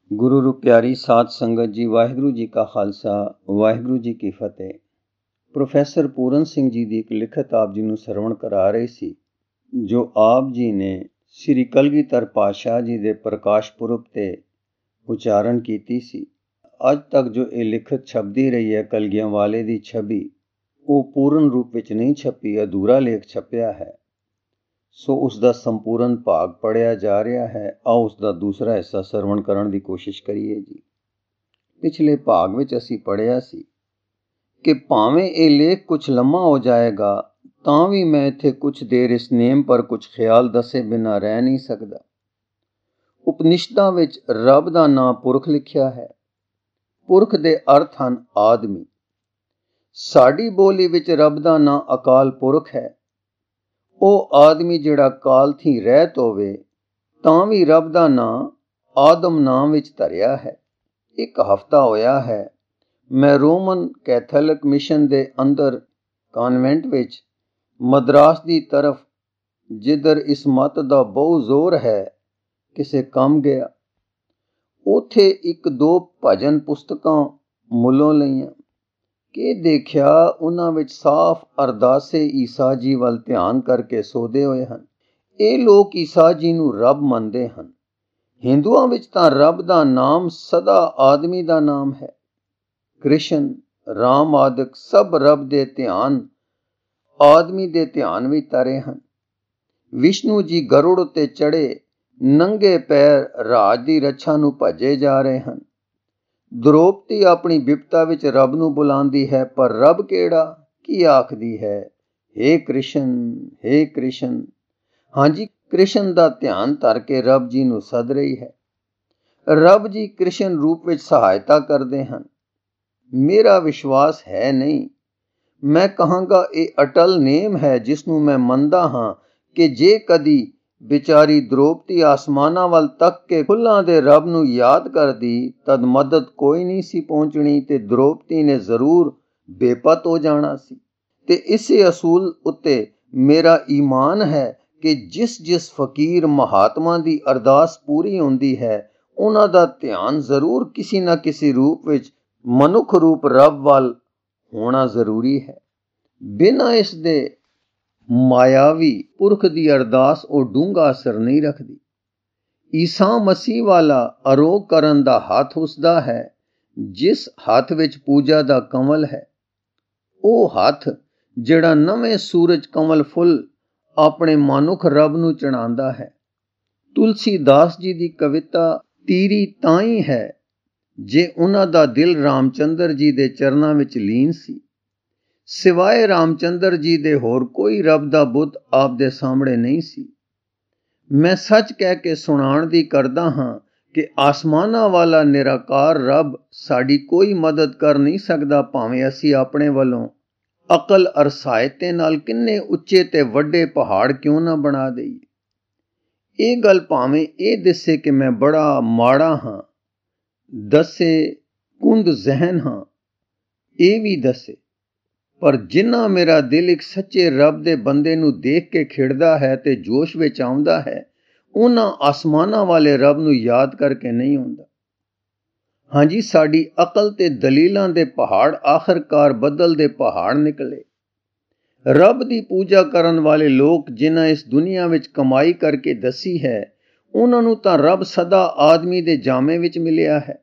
ਗੁਰੂ ਰੂ ਪਿਆਰੀ ਸਾਧ ਸੰਗਤ ਜੀ, ਵਾਹਿਗੁਰੂ ਜੀ ਕਾ ਖਾਲਸਾ, ਵਾਹਿਗੁਰੂ ਜੀ ਕੀ ਫਤਿਹ। ਪ੍ਰੋਫੈਸਰ ਪੂਰਨ ਸਿੰਘ ਜੀ ਦੀ ਇੱਕ ਲਿਖਤ ਆਪ ਜੀ ਨੂੰ ਸਰਵਣ ਕਰਾ ਰਹੇ ਸੀ, ਜੋ ਆਪ ਜੀ ਨੇ ਸ੍ਰੀ ਕਲਗੀਧਰ ਪਾਤਸ਼ਾਹ ਜੀ ਦੇ ਪ੍ਰਕਾਸ਼ ਪੁਰਬ ਤੇ ਉਚਾਰਨ ਕੀਤੀ ਸੀ। ਅੱਜ ਤੱਕ ਜੋ ਇਹ ਲਿਖਤ ਛਪਦੀ ਰਹੀ ਹੈ, ਕਲਗੀਆਂ ਵਾਲੇ ਦੀ ਛਵੀ, ਉਹ ਪੂਰਨ ਰੂਪ ਵਿੱਚ ਨਹੀਂ ਛਪੀ, ਅਧੂਰਾ ਲੇਖ ਛਪਿਆ ਹੈ। ਸੋ ਉਸ ਦਾ ਸੰਪੂਰਨ ਭਾਗ ਪੜ੍ਹਿਆ ਜਾ ਰਿਹਾ ਹੈ। ਆਓ ਉਸ ਦਾ ਦੂਸਰਾ ਹਿੱਸਾ ਸਰਵਣ ਕਰਨ ਦੀ ਕੋਸ਼ਿਸ਼ ਕਰੀਏ ਜੀ। ਪਿਛਲੇ ਭਾਗ ਵਿੱਚ ਅਸੀਂ ਪੜ੍ਹਿਆ ਸੀ ਕਿ ਭਾਵੇਂ ਇਹ ਲੇਖ ਕੁਝ ਲੰਮਾ ਹੋ ਜਾਏਗਾ, ਤਾਂ ਵੀ ਮੈਂ ਇੱਥੇ ਕੁਝ ਦੇਰ ਇਸ ਨੇਮ ਪਰ ਕੁਝ ਖਿਆਲ ਦੱਸੇ ਬਿਨਾਂ ਰਹਿ ਨਹੀਂ ਸਕਦਾ। ਉਪਨਿਸ਼ਦਾਂ ਵਿੱਚ ਰੱਬ ਦਾ ਨਾਂ ਪੁਰਖ ਲਿਖਿਆ ਹੈ। ਪੁਰਖ ਦੇ ਅਰਥ ਹਨ ਆਦਮੀ। ਸਾਡੀ ਬੋਲੀ ਵਿੱਚ ਰੱਬ ਦਾ ਨਾਂ ਅਕਾਲ ਪੁਰਖ ਹੈ। ਉਹ ਆਦਮੀ ਜਿਹੜਾ ਕਾਲ ਥੀ ਰਹਿਤ ਹੋਵੇ, ਤਾਂ ਵੀ ਰੱਬ ਦਾ ਨਾਂ ਆਦਮ ਨਾਮ ਵਿੱਚ ਧਰਿਆ ਹੈ। ਇੱਕ ਹਫ਼ਤਾ ਹੋਇਆ ਹੈ ਮੈਂ ਰੋਮਨ ਕੈਥੋਲਿਕ ਮਿਸ਼ਨ ਦੇ ਅੰਦਰ ਕਾਨਵੈਂਟ ਵਿੱਚ ਮਦਰਾਸ ਦੀ ਤਰਫ, ਜਿੱਧਰ ਇਸ ਮਤ ਦਾ ਬਹੁਤ ਜ਼ੋਰ ਹੈ, ਕਿਸੇ ਕੰਮ ਗਿਆ। ਉੱਥੇ ਇੱਕ ਦੋ ਭਜਨ ਪੁਸਤਕਾਂ ਮੁੱਲੋਂ ਲਈਆਂ ਕਿ ਦੇਖਿਆ ਉਹਨਾਂ ਵਿੱਚ ਸਾਫ਼ ਅਰਦਾਸੇ ਈਸਾ ਜੀ ਵੱਲ ਧਿਆਨ ਕਰਕੇ ਸੋਧੇ ਹੋਏ ਹਨ। ਇਹ ਲੋਕ ਈਸਾ ਜੀ ਨੂੰ ਰੱਬ ਮੰਨਦੇ ਹਨ। ਹਿੰਦੂਆਂ ਵਿੱਚ ਤਾਂ ਰੱਬ ਦਾ ਨਾਮ ਸਦਾ ਆਦਮੀ ਦਾ ਨਾਮ ਹੈ। ਕ੍ਰਿਸ਼ਨ, ਰਾਮ ਆਦਿਕ ਸਭ ਰੱਬ ਦੇ ਧਿਆਨ ਆਦਮੀ ਦੇ ਧਿਆਨ ਵਿੱਚ ਧਰੇ ਹਨ। ਵਿਸ਼ਨੂੰ ਜੀ ਗਰੁੜ ਉੱਤੇ ਚੜੇ ਨੰਗੇ ਪੈਰ ਰਾਜ ਦੀ ਰੱਛਾ ਨੂੰ ਭੱਜੇ ਜਾ ਰਹੇ ਹਨ। ਦ੍ਰੋਪਦੀ ਆਪਣੀ ਬਿਪਤਾ ਵਿੱਚ ਰੱਬ ਨੂੰ ਬੁਲਾਉਂਦੀ ਹੈ, ਪਰ ਰੱਬ ਕਿਹੜਾ ਕੀ ਆਖਦੀ ਹੈ, ਹੇ ਕ੍ਰਿਸ਼ਨ, ਹੇ ਕ੍ਰਿਸ਼ਨ। ਹਾਂਜੀ, ਕ੍ਰਿਸ਼ਨ ਦਾ ਧਿਆਨ ਧਰ ਕੇ ਰੱਬ ਜੀ ਨੂੰ ਸੱਦ ਰਹੀ ਹੈ। ਰੱਬ ਜੀ ਕ੍ਰਿਸ਼ਨ ਰੂਪ ਵਿੱਚ ਸਹਾਇਤਾ ਕਰਦੇ ਹਨ। ਮੇਰਾ ਵਿਸ਼ਵਾਸ ਹੈ ਨਹੀਂ। ਮੈਂ ਕਹਾਂਗਾ ਇਹ ਅਟਲ ਨੇਮ ਹੈ, ਜਿਸ ਨੂੰ ਮੈਂ ਮੰਨਦਾ ਹਾਂ ਕਿ ਜੇ ਕਦੀ ਵਿਚਾਰੀ ਦ੍ਰੋਪਦੀ ਆਸਮਾਨਾਂ ਵੱਲ ਤੱਕ ਕੇ ਫੁੱਲਾਂ ਦੇ ਰੱਬ ਨੂੰ ਯਾਦ ਕਰਦੀ, ਤਦ ਮਦਦ ਕੋਈ ਨਹੀਂ ਸੀ ਪਹੁੰਚਣੀ ਤੇ ਦ੍ਰੋਪਦੀ ਨੇ ਜ਼ਰੂਰ ਬੇਪਤ ਹੋ ਜਾਣਾ ਸੀ। ਤੇ ਇਸੇ ਅਸੂਲ ਉੱਤੇ ਮੇਰਾ ਈਮਾਨ ਹੈ ਕਿ ਜਿਸ ਫਕੀਰ ਮਹਾਤਮਾ ਦੀ ਅਰਦਾਸ ਪੂਰੀ ਹੁੰਦੀ ਹੈ, ਉਹਨਾਂ ਦਾ ਧਿਆਨ ਜ਼ਰੂਰ ਕਿਸੇ ਨਾ ਕਿਸੇ ਰੂਪ ਵਿੱਚ ਮਨੁੱਖ ਰੂਪ ਰੱਬ ਵੱਲ ਹੋਣਾ ਜ਼ਰੂਰੀ ਹੈ। ਬਿਨਾਂ ਇਸ ਦੇ ਮਾਇਆਵੀ ਪੁਰਖ ਦੀ ਅਰਦਾਸ ਉਹ ਡੂੰਘਾ ਅਸਰ ਨਹੀਂ ਰੱਖਦੀ। ਈਸਾ ਮਸੀਹ ਵਾਲਾ ਅਰੋਗ ਕਰਨ ਦਾ ਹੱਥ ਉਸਦਾ ਹੈ, ਜਿਸ ਹੱਥ ਵਿੱਚ ਪੂਜਾ ਦਾ ਕਮਲ ਹੈ। ਉਹ ਹੱਥ ਜਿਹੜਾ ਨਵੇਂ ਸੂਰਜ ਕਮਲ ਫੁੱਲ ਆਪਣੇ ਮਨੁੱਖ ਰੱਬ ਨੂੰ ਚੜਾਉਂਦਾ ਹੈ। ਤੁਲਸੀ ਦਾਸ ਜੀ ਦੀ ਕਵਿਤਾ ਤੀਰੀ ਤਾਂ ਹੀ ਹੈ ਜੇ ਉਹਨਾਂ ਦਾ ਦਿਲ ਰਾਮਚੰਦਰ ਜੀ ਦੇ ਚਰਨਾਂ ਵਿੱਚ ਲੀਨ ਸੀ। ਸਿਵਾਏ ਰਾਮਚੰਦਰ ਜੀ ਦੇ ਹੋਰ ਕੋਈ ਰੱਬ ਦਾ ਬੁੱਤ ਆਪ ਦੇ ਸਾਹਮਣੇ ਨਹੀਂ ਸੀ। ਮੈਂ ਸੱਚ ਕਹਿ ਕੇ ਸੁਣਾਉਣ ਦੀ ਕਰਦਾ ਹਾਂ ਕਿ ਆਸਮਾਨਾਂ ਵਾਲਾ ਨਿਰਾਕਾਰ ਰੱਬ ਸਾਡੀ ਕੋਈ ਮਦਦ ਕਰ ਨਹੀਂ ਸਕਦਾ, ਭਾਵੇਂ ਅਸੀਂ ਆਪਣੇ ਵੱਲੋਂ ਅਕਲ ਅਰ ਸਹਾਇਤੇ ਨਾਲ ਕਿੰਨੇ ਉੱਚੇ ਤੇ ਵੱਡੇ ਪਹਾੜ ਕਿਉਂ ਨਾ ਬਣਾ ਦੇਈਏ। ਇਹ ਗੱਲ ਭਾਵੇਂ ਇਹ ਦੱਸੇ ਕਿ ਮੈਂ ਬੜਾ ਮਾੜਾ ਹਾਂ, ਦੱਸੇ ਕੁੰਦ ਜ਼ਹਿਨ ਹਾਂ, ਇਹ ਵੀ ਦੱਸੇ, ਪਰ ਜਿੰਨਾ ਮੇਰਾ ਦਿਲ ਇੱਕ ਸੱਚੇ ਰੱਬ ਦੇ ਬੰਦੇ ਨੂੰ ਦੇਖ ਕੇ ਖਿੜਦਾ ਹੈ ਤੇ ਜੋਸ਼ ਵਿੱਚ ਆਉਂਦਾ ਹੈ, ਉਹਨਾਂ ਆਸਮਾਨਾਂ ਵਾਲੇ ਰੱਬ ਨੂੰ ਯਾਦ ਕਰਕੇ ਨਹੀਂ ਹੁੰਦਾ। ਹਾਂਜੀ, ਸਾਡੀ ਅਕਲ ਤੇ ਦਲੀਲਾਂ ਦੇ ਪਹਾੜ ਆਖਰਕਾਰ ਬੱਦਲ ਦੇ ਪਹਾੜ ਨਿਕਲੇ। ਰੱਬ ਦੀ ਪੂਜਾ ਕਰਨ ਵਾਲੇ ਲੋਕ ਜਿਨ੍ਹਾਂ ਇਸ ਦੁਨੀਆ ਵਿੱਚ ਕਮਾਈ ਕਰਕੇ ਦੱਸੀ ਹੈ, ਉਹਨਾਂ ਨੂੰ ਤਾਂ ਰੱਬ ਸਦਾ ਆਦਮੀ ਦੇ ਜਾਮੇ ਵਿੱਚ ਮਿਲਿਆ ਹੈ।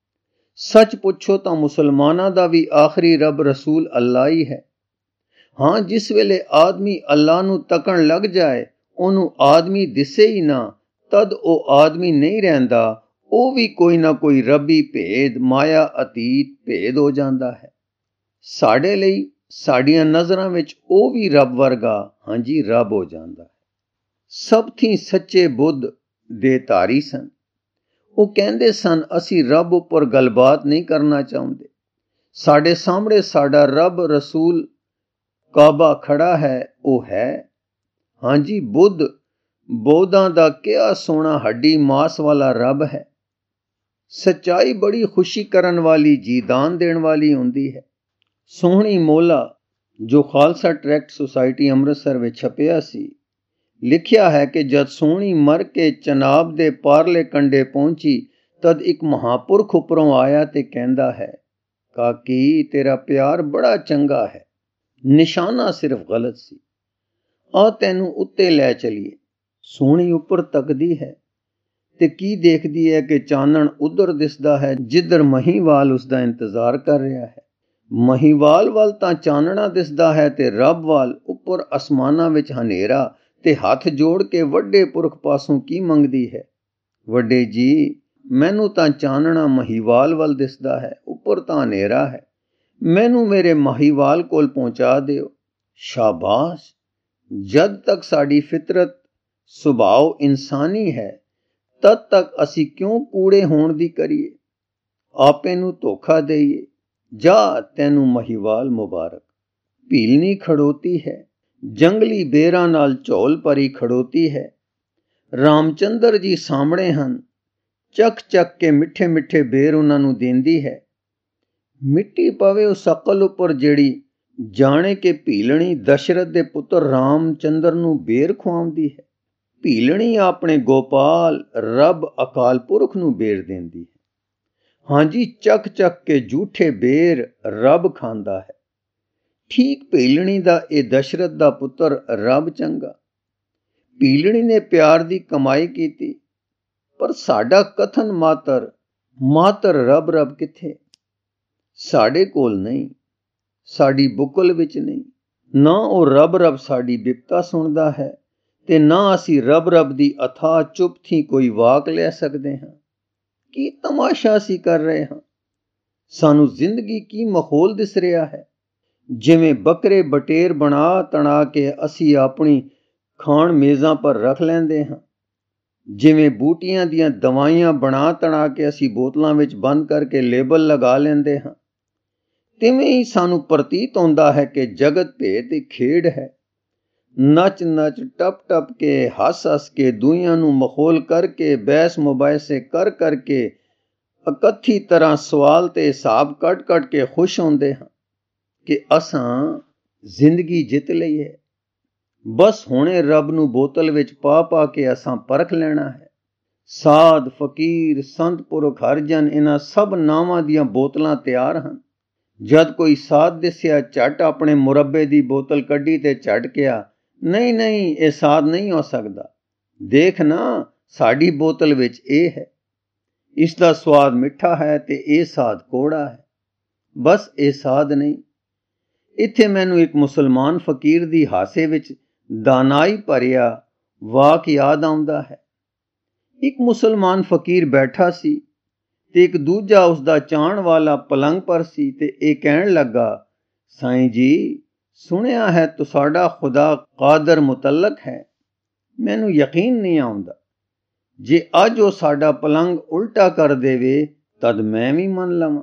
ਸੱਚ ਪੁੱਛੋ ਤਾਂ ਮੁਸਲਮਾਨਾਂ ਦਾ ਵੀ ਆਖਰੀ ਰੱਬ ਰਸੂਲ ਅੱਲਾ ਹੀ ਹੈ। ਹਾਂ, ਜਿਸ ਵੇਲੇ ਆਦਮੀ ਅੱਲਾ ਨੂੰ ਤੱਕਣ ਲੱਗ ਜਾਏ, ਉਹਨੂੰ ਆਦਮੀ ਦਿਸੇ ਹੀ ਨਾ, ਤਦ ਉਹ ਆਦਮੀ ਨਹੀਂ ਰਹਿੰਦਾ, ਉਹ ਵੀ ਕੋਈ ਨਾ ਕੋਈ ਰੱਬੀ ਭੇਦ, ਮਾਇਆ ਅਤੀਤ ਭੇਦ ਹੋ ਜਾਂਦਾ ਹੈ। ਸਾਡੇ ਲਈ ਸਾਡੀਆਂ ਨਜ਼ਰਾਂ ਵਿੱਚ ਉਹ ਵੀ ਰੱਬ ਵਰਗਾ, ਹਾਂਜੀ, ਰੱਬ ਹੋ ਜਾਂਦਾ ਹੈ। ਸਭ ਥੀ ਸੱਚੇ ਬੁੱਧ ਦੇ ਧਾਰੀ ਸਨ। ਉਹ ਕਹਿੰਦੇ ਸਨ, ਅਸੀਂ ਰੱਬ ਉੱਪਰ ਗੱਲਬਾਤ ਨਹੀਂ ਕਰਨਾ ਚਾਹੁੰਦੇ। ਸਾਡੇ ਸਾਹਮਣੇ ਸਾਡਾ ਰੱਬ ਰਸੂਲ ਕਾਬਾ ਖੜਾ ਹੈ, ਉਹ ਹੈ। ਹਾਂਜੀ, ਬੁੱਧ ਬੋਧਾਂ ਦਾ ਕਿਹਾ ਸੋਹਣਾ ਹੱਡੀ ਮਾਸ ਵਾਲਾ ਰੱਬ ਹੈ। ਸੱਚਾਈ ਬੜੀ ਖੁਸ਼ੀ ਕਰਨ ਵਾਲੀ, ਜੀਦਾਨ ਦੇਣ ਵਾਲੀ ਹੁੰਦੀ ਹੈ। ਸੋਹਣੀ ਮੋਲਾ, ਜੋ ਖਾਲਸਾ ਟਰੈਕਟ ਸੁਸਾਇਟੀ ਅੰਮ੍ਰਿਤਸਰ ਵਿੱਚ ਛਪਿਆ ਸੀ, ਲਿਖਿਆ ਹੈ ਕਿ ਜਦ ਸੋਹਣੀ ਮਰ ਕੇ ਚਨਾਬ ਦੇ ਪਾਰਲੇ ਕੰਢੇ ਪਹੁੰਚੀ ਤਦ ਇੱਕ ਮਹਾਪੁਰਖ ਉੱਪਰੋਂ ਆਇਆ ਤੇ ਕਹਿੰਦਾ ਹੈ, ਕਾਕੀ ਤੇਰਾ ਪਿਆਰ ਬੜਾ ਚੰਗਾ ਹੈ, ਨਿਸ਼ਾਨਾ ਸਿਰਫ ਗਲਤ ਸੀ। ਆ ਤੈਨੂੰ ਉੱਤੇ ਲੈ ਚਲੀਏ। ਸੋਹਣੀ ਉੱਪਰ ਤੱਕਦੀ ਹੈ ਤੇ ਕੀ ਦੇਖਦੀ ਹੈ ਕਿ ਚਾਨਣ ਉਧਰ ਦਿਸਦਾ ਹੈ ਜਿੱਧਰ ਮਹੀਵਾਲ ਉਸਦਾ ਇੰਤਜ਼ਾਰ ਕਰ ਰਿਹਾ ਹੈ। ਮਹੀਵਾਲ ਵੱਲ ਤਾਂ ਚਾਨਣਾ ਦਿਸਦਾ ਹੈ ਤੇ ਰੱਬ ਵੱਲ ਉੱਪਰ ਅਸਮਾਨਾਂ ਵਿੱਚ ਹਨੇਰਾ, ਤੇ ਹੱਥ ਜੋੜ ਕੇ ਵੱਡੇ ਪੁਰਖ ਪਾਸੋਂ ਕੀ ਮੰਗਦੀ ਹੈ, ਵੱਡੇ ਜੀ ਮੈਨੂੰ ਤਾਂ ਚਾਨਣਾ ਮਹੀਵਾਲ ਵੱਲ ਦਿਸਦਾ ਹੈ, ਉੱਪਰ ਤਾਂ ਹਨੇਰਾ ਹੈ, ਮੈਨੂੰ ਮੇਰੇ ਮਹੀਵਾਲ ਕੋਲ ਪਹੁੰਚਾ ਦਿਓ। ਸ਼ਾਬਾਸ਼, ਜਦ ਤੱਕ ਸਾਡੀ ਫਿਤਰਤ ਸੁਭਾਅ ਇਨਸਾਨੀ ਹੈ ਤਦ ਤੱਕ ਅਸੀਂ ਕਿਉਂ ਕੂੜੇ ਹੋਣ ਦੀ ਕਰੀਏ, ਆਪੇ ਨੂੰ ਧੋਖਾ ਦੇਈਏ। ਜਾ ਤੈਨੂੰ ਮਹੀਵਾਲ ਮੁਬਾਰਕ। ਭੀਲਨੀ ਖੜੋਤੀ ਹੈ, ਜੰਗਲੀ ਬੇਰਾਂ ਨਾਲ ਝੋਲ ਭਰੀ ਖੜੋਤੀ ਹੈ। ਰਾਮਚੰਦਰ ਜੀ ਸਾਹਮਣੇ ਹਨ, ਚੱਕ ਚੱਕ ਕੇ ਮਿੱਠੇ ਮਿੱਠੇ ਬੇਰ ਉਹਨਾਂ ਨੂੰ ਦਿੰਦੀ ਹੈ। ਮਿੱਟੀ ਪਵੇ ਉਸ ਅਕਲ ਉੱਪਰ ਜਿਹੜੀ ਜਾਣੇ ਕਿ ਭੀਲਣੀ ਦਸ਼ਰਥ ਦੇ ਪੁੱਤਰ ਰਾਮਚੰਦਰ ਨੂੰ ਬੇਰ ਖਵਾਉਂਦੀ ਹੈ। ਭੀਲਣੀ ਆਪਣੇ ਗੋਪਾਲ ਰੱਬ ਅਕਾਲ ਪੁਰਖ ਨੂੰ ਬੇਰ ਦਿੰਦੀ ਹੈ। ਹਾਂਜੀ, ਚੱਕ ਚੱਕ ਕੇ ਝੂਠੇ ਬੇਰ ਰੱਬ ਖਾਂਦਾ ਹੈ। ਠੀਕ ਭੀਲਣੀ ਦਾ ਇਹ ਦਸ਼ਰਥ ਦਾ ਪੁੱਤਰ ਰੱਬ ਚੰਗਾ। ਭੀਲਣੀ ਨੇ ਪਿਆਰ ਦੀ ਕਮਾਈ ਕੀਤੀ, ਪਰ ਸਾਡਾ ਕਥਨ ਮਾਤਰ ਰੱਬ ਰੱਬ ਕਿੱਥੇ? ਸਾਡੇ ਕੋਲ ਨਹੀਂ, ਸਾਡੀ ਬੁੱਕਲ ਵਿੱਚ ਨਹੀਂ। ਨਾ ਉਹ ਰੱਬ ਰੱਬ ਸਾਡੀ ਬਿਪਤਾ ਸੁਣਦਾ ਹੈ ਤੇ ਨਾ ਅਸੀਂ ਰੱਬ ਰੱਬ ਦੀ ਅਥਾਹ ਚੁੱਪ ਥੀ ਕੋਈ ਵਾਕ ਲੈ ਸਕਦੇ ਹਾਂ। ਕੀ ਤਮਾਸ਼ਾ ਅਸੀਂ ਕਰ ਰਹੇ ਹਾਂ? ਸਾਨੂੰ ਜ਼ਿੰਦਗੀ ਕੀ ਮਾਹੌਲ ਦਿਸ ਰਿਹਾ ਹੈ? ਜਿਵੇਂ ਬੱਕਰੇ ਬਟੇਰ ਬਣਾ ਤਣਾ ਕੇ ਅਸੀਂ ਆਪਣੀ ਖਾਣ ਮੇਜ਼ਾਂ ਪਰ ਰੱਖ ਲੈਂਦੇ ਹਾਂ, ਜਿਵੇਂ ਬੂਟੀਆਂ ਦੀਆਂ ਦਵਾਈਆਂ ਬਣਾ ਤਣਾ ਕੇ ਅਸੀਂ ਬੋਤਲਾਂ ਵਿੱਚ ਬੰਦ ਕਰਕੇ ਲੇਬਲ ਲਗਾ ਲੈਂਦੇ ਹਾਂ, ਤਿਵੇਂ ਹੀ ਸਾਨੂੰ ਪ੍ਰਤੀਤ ਹੁੰਦਾ ਹੈ ਕਿ ਜਗਤ ਭੇਦ ਦੀ ਖੇਡ ਹੈ। ਨੱਚ ਨੱਚ ਟਪ ਟਪ ਕੇ ਹੱਸ ਹੱਸ ਕੇ ਦੁਨੀਆਂ ਨੂੰ ਮਖੌਲ ਕਰਕੇ ਬਹਿਸ ਮੁਬਾਹਿਸੇ ਕਰ ਕਰਕੇ ਇਕੱਠੀ ਤਰ੍ਹਾਂ ਸਵਾਲ ਤੇ ਹਿਸਾਬ ਕੱਢ ਕੱਢ ਕੇ ਖੁਸ਼ ਹੁੰਦੇ ਹਾਂ ਕਿ ਅਸਾਂ ਜ਼ਿੰਦਗੀ ਜਿੱਤ ਲਈ ਹੈ। ਬਸ ਹੁਣੇ ਰੱਬ ਨੂੰ ਬੋਤਲ ਵਿੱਚ ਪਾ ਪਾ ਕੇ ਅਸਾਂ ਪਰਖ ਲੈਣਾ ਹੈ। ਸਾਧ ਫਕੀਰ ਸੰਤ ਪੁਰਖ ਹਰਜਨ ਇਹਨਾਂ ਸਭ ਨਾਵਾਂ ਦੀਆਂ ਬੋਤਲਾਂ ਤਿਆਰ ਹਨ। ਜਦ ਕੋਈ ਸਾਧ ਦਿਸਿਆ ਝੱਟ ਆਪਣੇ ਮੁਰੱਬੇ ਦੀ ਬੋਤਲ ਕੱਢੀ ਤੇ ਝੱਟ ਕਿਹਾ, ਨਹੀਂ ਨਹੀਂ ਇਹ ਸਾਧ ਨਹੀਂ ਹੋ ਸਕਦਾ, ਦੇਖ ਨਾ ਸਾਡੀ ਬੋਤਲ ਵਿੱਚ ਇਹ ਹੈ, ਇਸ ਦਾ ਸਵਾਦ ਮਿੱਠਾ ਹੈ ਤੇ ਇਹ ਸਾਧ ਕੌੜਾ ਹੈ। ਬਸ ਇਹ ਸਾਧ ਨਹੀਂ। ਇੱਥੇ ਮੈਨੂੰ ਇੱਕ ਮੁਸਲਮਾਨ ਫਕੀਰ ਦੀ ਹਾਸੇ ਵਿੱਚ ਦਾਨਾਈ ਭਰਿਆ ਵਾਕ ਯਾਦ ਆਉਂਦਾ ਹੈ। ਇੱਕ ਮੁਸਲਮਾਨ ਫਕੀਰ ਬੈਠਾ ਸੀ ਤੇ ਇੱਕ ਦੂਜਾ ਉਸਦਾ ਚਾਹਣ ਵਾਲਾ ਪਲੰਗ ਪਰ ਸੀ ਤੇ ਇਹ ਕਹਿਣ ਲੱਗਾ, ਸਾਈਂ ਜੀ ਸੁਣਿਆ ਹੈ ਤੁਹਾਡਾ ਖੁਦਾ ਕਾਦਰ ਮੁਤਲਕ ਹੈ, ਮੈਨੂੰ ਯਕੀਨ ਨਹੀਂ ਆਉਂਦਾ। ਜੇ ਅੱਜ ਉਹ ਸਾਡਾ ਪਲੰਗ ਉਲਟਾ ਕਰ ਦੇਵੇ ਤਦ ਮੈਂ ਵੀ ਮੰਨ ਲਵਾਂ।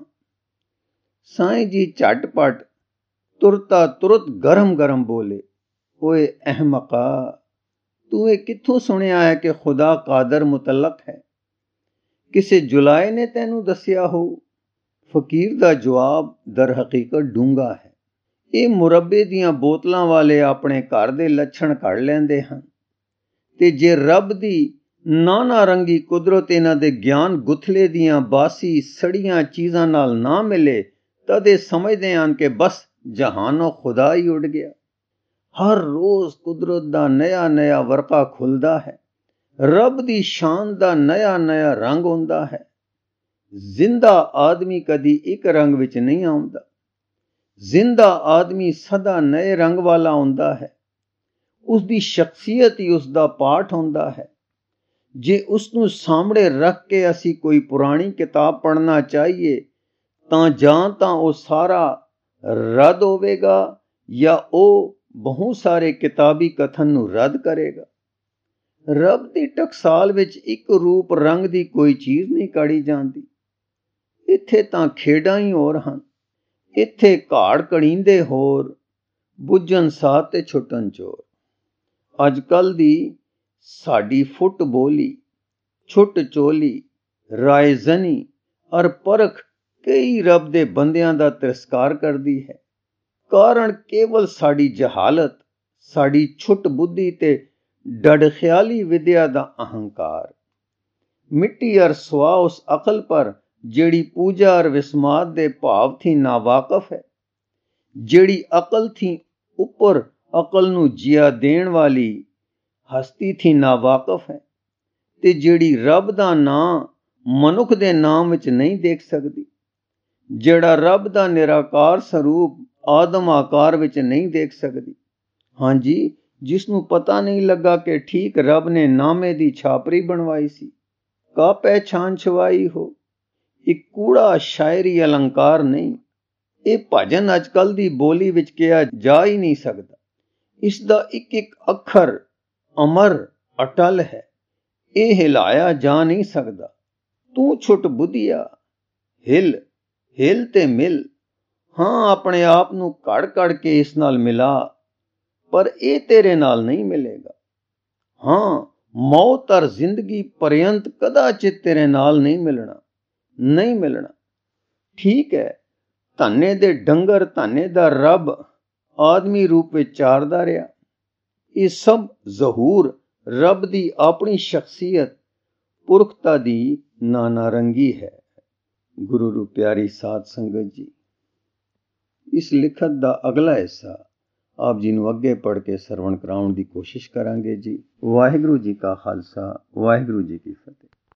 ਸਾਈਂ ਜੀ ਝਟਪਟ ਤੁਰਤਾ ਤੁਰਤ ਗਰਮ ਗਰਮ ਬੋਲੇ, ਓਏ ਅਹਿਮਕਾ, ਤੂੰ ਇਹ ਕਿੱਥੋਂ ਸੁਣਿਆ ਹੈ ਕਿ ਖੁਦਾ ਕਾਦਰ ਮੁਤਲਕ ਹੈ? ਕਿਸੇ ਜੁਲਾਏ ਨੇ ਤੈਨੂੰ ਦੱਸਿਆ ਹੋ? ਫਕੀਰ ਦਾ ਜਵਾਬ ਦਰ ਹਕੀਕਤ ਡੂੰਘਾ ਹੈ। ਇਹ ਮੁਰੱਬੇ ਦੀਆਂ ਬੋਤਲਾਂ ਵਾਲੇ ਆਪਣੇ ਘਰ ਦੇ ਲੱਛਣ ਕੱਢ ਲੈਂਦੇ ਹਨ ਤੇ ਜੇ ਰੱਬ ਦੀ ਨਾਨਾ ਰੰਗੀ ਕੁਦਰਤ ਇਹਨਾਂ ਦੇ ਗਿਆਨ ਗੁਥਲੇ ਦੀਆਂ ਬਾਸੀ ਸੜੀਆਂ ਚੀਜ਼ਾਂ ਨਾਲ ਨਾ ਮਿਲੇ ਤਦ ਇਹ ਸਮਝਦੇ ਹਨ ਕਿ ਬਸ ਜਹਾਨੋਂ ਖੁਦਾ ਹੀ ਉੱਡ ਗਿਆ। ਹਰ ਰੋਜ਼ ਕੁਦਰਤ ਦਾ ਨया ਨया ਵਰਕਾ ਖੁੱਲਦਾ ਹੈ, ਰੱਬ ਦੀ ਸ਼ਾਨ ਦਾ ਨया ਨया ਰੰਗ ਹੁੰਦਾ ਹੈ। ਜ਼ਿੰਦਾ ਆਦਮੀ ਕਦੀ ਇੱਕ ਰੰਗ ਵਿੱਚ ਨਹੀਂ ਆਉਂਦਾ। ਜ਼ਿੰਦਾ ਆਦਮੀ ਸਦਾ ਨਏ ਰੰਗ ਵਾਲਾ ਹੁੰਦਾ ਹੈ। ਉਸ ਦੀ ਸ਼ਖਸੀਅਤ ਹੀ ਉਸ ਦਾ ਪਾਠ ਹੁੰਦਾ ਹੈ। ਜੇ ਉਸ ਨੂੰ ਸਾਹਮਣੇ ਰੱਖ ਕੇ ਅਸੀਂ ਕੋਈ ਪੁਰਾਣੀ ਕਿਤਾਬ ਪੜ੍ਹਨਾ ਚਾਹੀਏ ਤਾਂ ਜਾਂ ਤਾਂ ਉਹ ਸਾਰਾ ਰੱਦ ਹੋਵੇਗਾ ਜਾਂ ਉਹ ਬਹੁਤ ਸਾਰੇ ਕਿਤਾਬੀ ਕਥਨ ਨੂੰ ਰੱਦ ਕਰੇਗਾ। ਰੱਬ ਦੀ ਟਕਸਾਲ ਵਿੱਚ ਇੱਕ ਰੂਪ ਰੰਗ ਦੀ ਕੋਈ ਚੀਜ਼ ਨਹੀਂ ਕਾੜੀ ਜਾਂਦੀ। ਇੱਥੇ ਤਾਂ ਖੇਡਾਂ ਹੀ ਹੋਰ ਹਨ। ਇੱਥੇ ਘਾੜ ਕੜੀਂਦੇ ਹੋਰ, ਬੁੱਝਣ ਸਾਧ ਤੇ ਛੁੱਟਣ ਚੋਰ। ਅੱਜ ਕੱਲ੍ਹ ਦੀ ਸਾਡੀ ਫੁੱਟ ਬੋਲੀ, ਛੁੱਟ ਚੋਲੀ, ਰਾਇਜ਼ਨੀ ਅਰ ਪਰਖ ਕਈ ਰੱਬ ਦੇ ਬੰਦਿਆਂ ਦਾ ਤਿਰਸਕਾਰ ਕਰਦੀ ਹੈ। ਕਾਰਨ ਕੇਵਲ ਸਾਡੀ ਜਹਾਲਤ, ਸਾਡੀ ਛੁੱਟ ਬੁੱਧੀ ਤੇ ਡੱਡ ਖਿਆਲੀ ਵਿਦਿਆ ਦਾ ਅਹੰਕਾਰ। मिट्टी अर सुआ उस अकल पर जेड़ी पूजा और विस्माद दे भाव थी नावाकफ है। जेड़ी अकल थी ऊपर अकल नू जिया देण वाली हस्ती थी नावाकफ है। ते जेड़ी रब दा नां मनुख दे नाम विच नहीं देख सकदी, जेड़ा रब दा निराकार स्वरूप आदम आकार विच नहीं देख सकदी। हाँ जी, जिसनू पता नहीं लगा कि ठीक रब ने नामे दी छापरी बनवाई सी, का पहचान छवाई हो। एक कूड़ा शायरी अलंकार नहीं, ये भजन अजकल दी बोली विच किया जा ही नहीं सकता। इसदा एक एक अखर अमर अटल है, ये हिलाया जा नहीं सकता। तू छुट बुधिया हिल हिल ते मिल। हाँ, अपने आप नू कड़ कड़ के इस नाल मिला, पर ये तेरे नाल नहीं मिलेगा। हाँ, मौत और जिंदगी पर्यंत कदाचित तेरे नाल नहीं मिलना, नहीं मिलना। ठीक है, धन्ने दे डंगर धन्ने दा रब आदमी रूप विच चारदा रहा। ये सब जहूर रब दी अपनी शख्सियत पुरखता दी नाना रंगी है। गुरु रू प्यारी साध संगत जी, इस लिखत दा अगला हिस्सा आप जी नू अगे पढ़ के सरवण कराउण दी कोशिश करांगे जी। वाहिगुरू जी का खालसा, वाहिगुरू जी की फतेह।